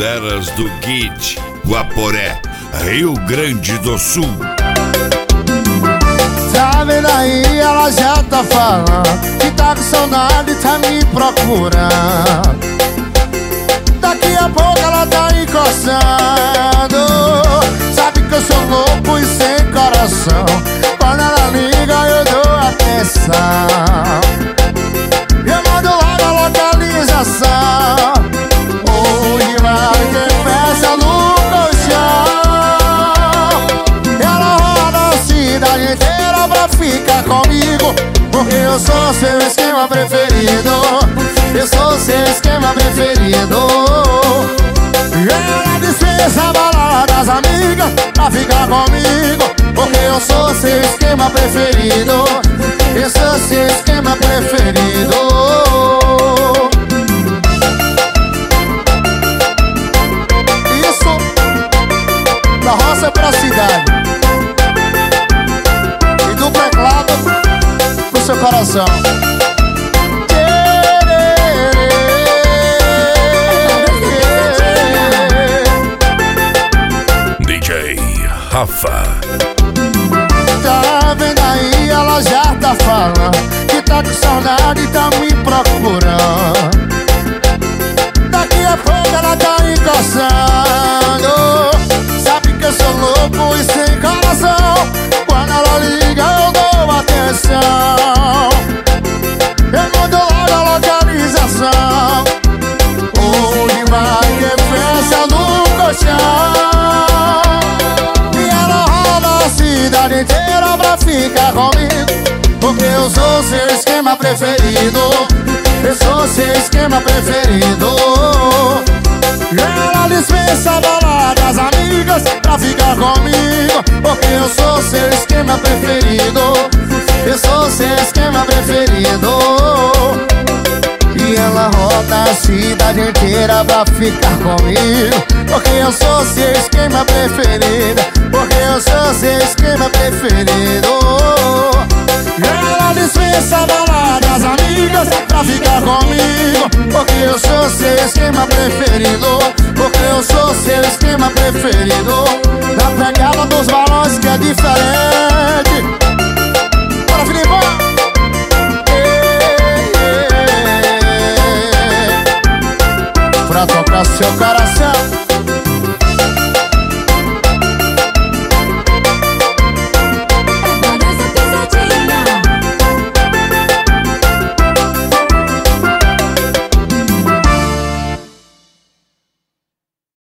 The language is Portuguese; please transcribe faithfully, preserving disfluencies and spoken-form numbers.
Banderas do Guide, Guaporé, Rio Grande do Sul. Tá vendo aí, ela já tá falando que tá com saudade e tá me procurando. Daqui a pouco ela tá encostando. Sabe que eu sou louco e sem coração. Quando ela liga eu dou atenção. Eu mando logo a localização. Hoje vai ter festa no colchão. Ela roda a cidade inteira pra ficar comigo, porque eu sou seu esquema preferido. Eu sou seu esquema preferido. Ela dispensa a balada das amigas pra ficar comigo, porque eu sou seu esquema preferido. Eu sou seu esquema preferido. Isso da roça pra cidade e do teclado pro seu coração. D J Rafa. Tá vendo aí, ela já tá falando que tá com saudade e tá me procurando. Daqui a pouco ela tá encostando. Sabe que eu sou louco e sem coração. Quando ela liga eu dou atenção. Eu mando logo a localização. Hoje vai ter festa no colchão. E ela roda a cidade inteira pra ficar comigo, porque eu sou seu esquema preferido. Eu sou seu esquema preferido. Ela dispensa a balada das amigas pra ficar comigo, porque eu sou seu esquema preferido. Eu sou seu esquema preferido. E ela roda a cidade inteira pra ficar comigo, porque eu sou seu esquema preferido. Porque eu sou seu esquema preferido. Ela dispensa a balada das amigas pra ficar comigo, porque eu sou seu esquema preferido. Porque eu sou seu esquema preferido. Na pegada dos balões que é diferente. Bora, Filipão! Pra tocar seu coração.